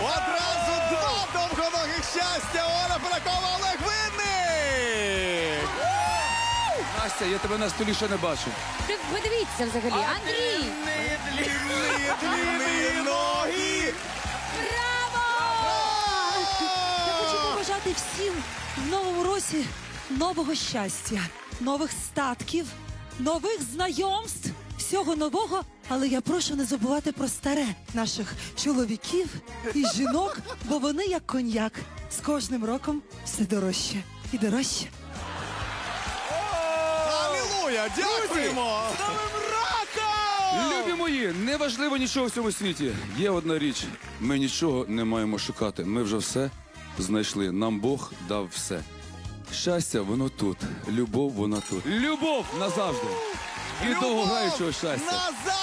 Одразу два довгоногих щастя. Оля Полякова, Олег Винник. Настя, я тебе на столі ще не бачу. Ви дивіться взагалі. Андрій! Длинні ноги. Браво! Я хочу побажати всім в новому році нового щастя, нових статків, нових знайомств, всього нового. Але я прошу не забувати про старе наших чоловіків і жінок, бо вони як коньяк. З кожним роком все дорожче і дорожче. Алілуя, дякуємо. З Новим роком! Любі мої, не важливо нічого в цьому світі. Є одна річ. Ми нічого не маємо шукати. Ми вже все знайшли. Нам Бог дав все. Щастя, воно тут. Любов, вона тут. Любов назавжди. І довгограючого щастя. Назавжди!